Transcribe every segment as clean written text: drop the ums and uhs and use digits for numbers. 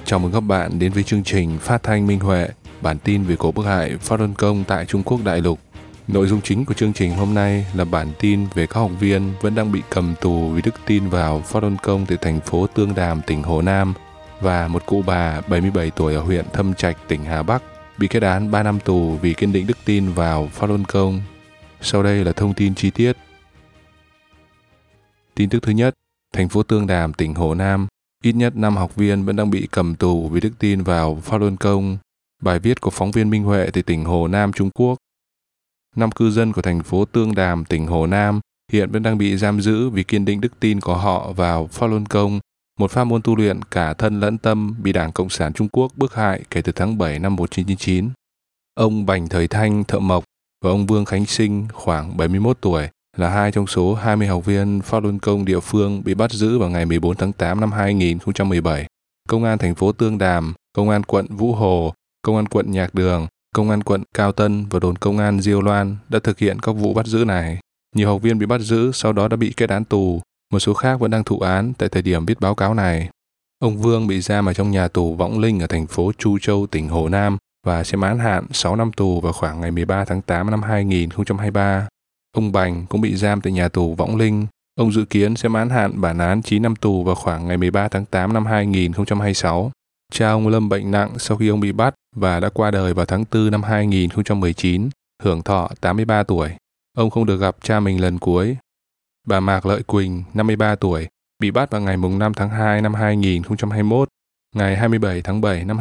Chào mừng các bạn đến với chương trình Phát thanh Minh Huệ, bản tin về cuộc bức hại Pháp Luân Công tại Trung Quốc đại lục. Nội dung chính của chương trình hôm nay là bản tin về các học viên vẫn đang bị cầm tù vì đức tin vào Pháp Luân Công từ thành phố Tương Đàm, tỉnh Hồ Nam, và một cụ bà 77 tuổi ở huyện Thâm Trạch, tỉnh Hà Bắc bị kết án 3 năm tù vì kiên định đức tin vào Pháp Luân Công. Sau đây là thông tin chi tiết. Tin tức thứ nhất, thành phố Tương Đàm, tỉnh Hồ Nam, ít nhất 5 học viên vẫn đang bị cầm tù vì đức tin vào Pháp Luân Công. Bài viết của phóng viên Minh Huệ từ tỉnh Hồ Nam, Trung Quốc. 5 cư dân của thành phố Tương Đàm, tỉnh Hồ Nam hiện vẫn đang bị giam giữ vì kiên định đức tin của họ vào Pháp Luân Công, một pháp môn tu luyện cả thân lẫn tâm bị Đảng Cộng sản Trung Quốc bức hại kể từ tháng 7 năm 1999. Ông Bành Thời Thanh, thợ mộc, và ông Vương Khánh Sinh, khoảng 71 tuổi, là 2 trong số 20 học viên Pháp Luân Công địa phương bị bắt giữ vào ngày 14 tháng 8 năm 2017. Công an thành phố Tương Đàm, Công an quận Vũ Hồ, Công an quận Nhạc Đường, Công an quận Cao Tân và đồn công an Diêu Loan đã thực hiện các vụ bắt giữ này. Nhiều học viên bị bắt giữ sau đó đã bị kết án tù, một số khác vẫn đang thụ án tại thời điểm viết báo cáo này. Ông Vương bị giam ở trong nhà tù Võng Linh ở thành phố Chu Châu, tỉnh Hồ Nam và sẽ mãn hạn 6 năm tù vào khoảng ngày 13 tháng 8 năm 2023. Ông Bành cũng bị giam tại nhà tù Võng Linh. Ông dự kiến sẽ mãn hạn bản án 9 năm tù vào khoảng ngày 13 tháng 8 năm 2026. Cha ông lâm bệnh nặng sau khi ông bị bắt và đã qua đời vào tháng 4 năm 2019, hưởng thọ 83 tuổi. Ông không được gặp cha mình lần cuối. Bà Mạc Lợi Quỳnh, 53 tuổi, bị bắt vào ngày 5 tháng 2 năm 2021. Ngày 27 tháng 7 năm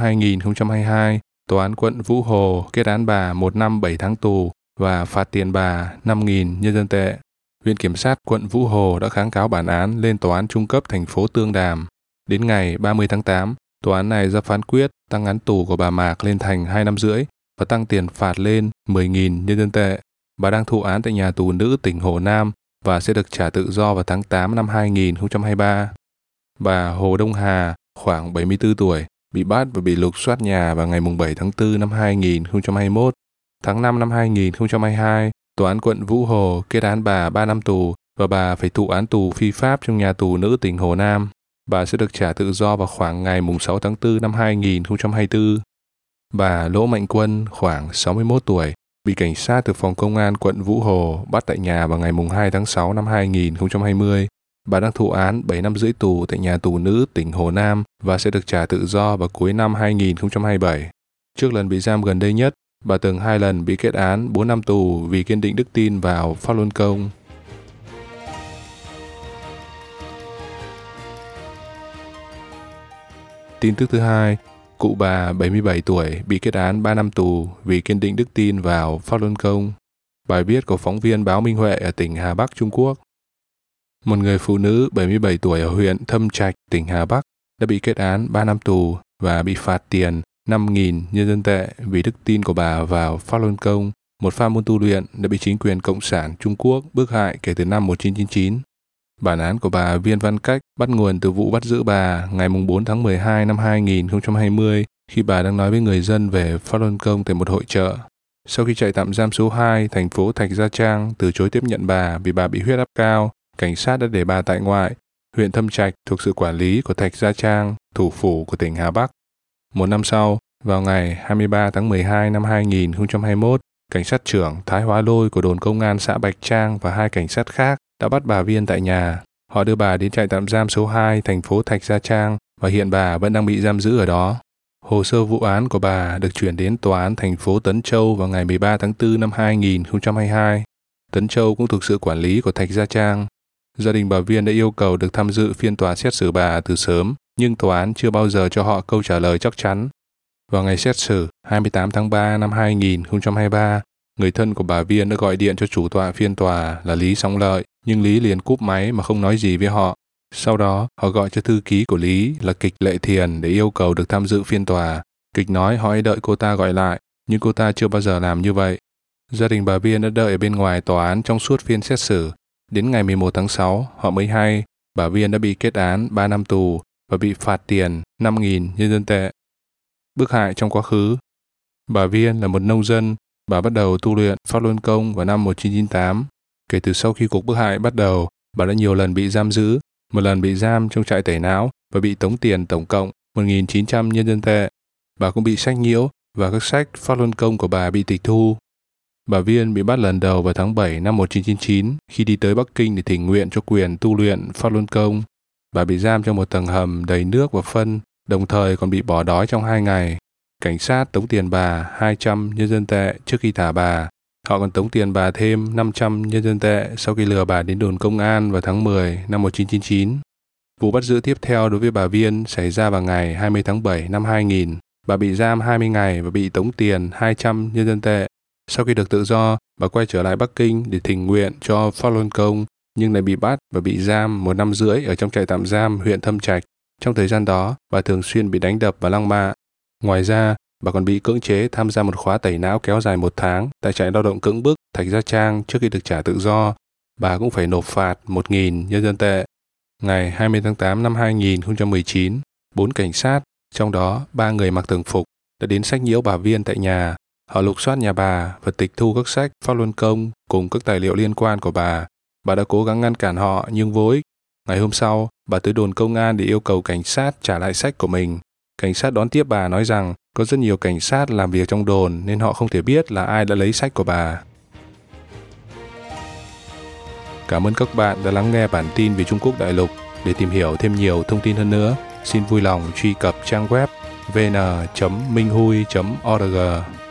2022, Tòa án quận Vũ Hồ kết án bà 1 năm 7 tháng tù và phạt tiền bà 5.000 nhân dân tệ. Viện Kiểm sát quận Vũ Hồ đã kháng cáo bản án lên Tòa án Trung cấp thành phố Tương Đàm. Đến ngày 30 tháng 8, tòa án này ra phán quyết tăng án tù của bà Mạc lên thành 2 năm rưỡi và tăng tiền phạt lên 10.000 nhân dân tệ. Bà đang thụ án tại nhà tù nữ tỉnh Hồ Nam và sẽ được trả tự do vào tháng 8 năm 2023. Bà Hồ Đông Hà, khoảng 74 tuổi, bị bắt và bị lục soát nhà vào ngày 7 tháng 4 năm 2021. Tháng 5 năm 2022, Tòa án quận Vũ Hồ kết án bà 3 năm tù và bà phải thụ án tù phi pháp trong nhà tù nữ tỉnh Hồ Nam. Bà sẽ được trả tự do vào khoảng ngày 6 tháng 4 năm 2024. Bà Lỗ Mạnh Quân, khoảng 61 tuổi, bị cảnh sát từ phòng công an quận Vũ Hồ bắt tại nhà vào ngày 2 tháng 6 năm 2020. Bà đang thụ án 7 năm rưỡi tù tại nhà tù nữ tỉnh Hồ Nam và sẽ được trả tự do vào cuối năm 2027. Trước lần bị giam gần đây nhất, bà từng 2 lần bị kết án 4 năm tù vì kiên định đức tin vào Pháp Luân Công. Tin tức thứ hai, cụ bà 77 tuổi bị kết án 3 năm tù vì kiên định đức tin vào Pháp Luân Công. Bài viết của phóng viên báo Minh Huệ ở tỉnh Hà Bắc, Trung Quốc. Một người phụ nữ 77 tuổi ở huyện Thâm Trạch, tỉnh Hà Bắc đã bị kết án 3 năm tù và bị phạt tiền 5.000 nhân dân tệ vì đức tin của bà vào Pháp Luân Công, một pháp môn tu luyện đã bị chính quyền Cộng sản Trung Quốc bức hại kể từ năm 1999. Bản án của bà Viên Văn Cách bắt nguồn từ vụ bắt giữ bà ngày 4 tháng 12 năm 2020 khi bà đang nói với người dân về Pháp Luân Công tại một hội chợ. Sau khi trại tạm giam số 2, thành phố Thạch Gia Trang từ chối tiếp nhận bà vì bà bị huyết áp cao, cảnh sát đã để bà tại ngoại. Huyện Thâm Trạch thuộc sự quản lý của Thạch Gia Trang, thủ phủ của tỉnh Hà Bắc. Một năm sau, vào ngày 23 tháng 12 năm 2021, cảnh sát trưởng Thái Hóa Lôi của đồn công an xã Bạch Trang và 2 cảnh sát khác đã bắt bà Viên tại nhà. Họ đưa bà đến trại tạm giam số 2, thành phố Thạch Gia Trang và hiện bà vẫn đang bị giam giữ ở đó. Hồ sơ vụ án của bà được chuyển đến Tòa án thành phố Tấn Châu vào ngày 13 tháng 4 năm 2022. Tấn Châu cũng thuộc sự quản lý của Thạch Gia Trang. Gia đình bà Viên đã yêu cầu được tham dự phiên tòa xét xử bà từ sớm, nhưng tòa án chưa bao giờ cho họ câu trả lời chắc chắn. Vào ngày xét xử, 28 tháng 3 năm 2023, người thân của bà Viên đã gọi điện cho chủ tọa phiên tòa là Lý Song Lợi, nhưng Lý liền cúp máy mà không nói gì với họ. Sau đó, họ gọi cho thư ký của Lý là Kịch Lệ Thiền để yêu cầu được tham dự phiên tòa. Kịch nói họ hãy đợi cô ta gọi lại, nhưng cô ta chưa bao giờ làm như vậy. Gia đình bà Viên đã đợi ở bên ngoài tòa án trong suốt phiên xét xử. Đến ngày 11 tháng 6, họ mới hay bà Viên đã bị kết án 3 năm tù và bị phạt tiền 5.000 nhân dân tệ. Bức hại trong quá khứ. Bà Viên là một nông dân. Bà bắt đầu tu luyện Pháp Luân Công vào năm 1998. Kể từ sau khi cuộc bức hại bắt đầu, bà đã nhiều lần bị giam giữ, một lần bị giam trong trại tẩy não và bị tống tiền tổng cộng 1.900 nhân dân tệ. Bà cũng bị sách nhiễu và các sách pháp luân công của bà bị tịch thu. Bà Viên bị bắt lần đầu vào tháng 7 năm 1999 khi đi tới Bắc Kinh để thỉnh nguyện cho quyền tu luyện pháp luân công. Bà bị giam trong một tầng hầm đầy nước và phân, đồng thời còn bị bỏ đói trong 2 ngày. Cảnh sát tống tiền bà 200 nhân dân tệ trước khi thả bà. Họ còn tống tiền bà thêm 500 nhân dân tệ sau khi lừa bà đến đồn công an vào tháng 10 năm 1999. Vụ bắt giữ tiếp theo đối với bà Viên xảy ra vào ngày 20 tháng 7 năm 2000. Bà bị giam 20 ngày và bị tống tiền 200 nhân dân tệ. Sau khi được tự do, bà quay trở lại Bắc Kinh để thỉnh nguyện cho pháp luân công, nhưng lại bị bắt và bị giam 1 năm rưỡi ở trong trại tạm giam huyện Thâm Trạch. Trong thời gian đó, bà thường xuyên bị đánh đập và lăng mạ. Ngoài ra, bà còn bị cưỡng chế tham gia một khóa tẩy não kéo dài 1 tháng tại trại lao động cưỡng bức Thạch Gia Trang trước khi được trả tự do. Bà cũng phải nộp phạt 1.000 nhân dân tệ. Ngày 20 tháng 8 năm 2019, 4 cảnh sát, trong đó 3 người mặc thường phục, đã đến sách nhiễu bà Viên tại nhà. Họ lục soát nhà bà và tịch thu các sách pháp luân công cùng các tài liệu liên quan của bà. Bà đã cố gắng ngăn cản họ nhưng vô ích. Ngày hôm sau, bà tới đồn công an để yêu cầu cảnh sát trả lại sách của mình. Cảnh sát đón tiếp bà nói rằng có rất nhiều cảnh sát làm việc trong đồn nên họ không thể biết là ai đã lấy sách của bà. Cảm ơn các bạn đã lắng nghe bản tin về Trung Quốc đại lục. Để tìm hiểu thêm nhiều thông tin hơn nữa, xin vui lòng truy cập trang web vn.minhui.org.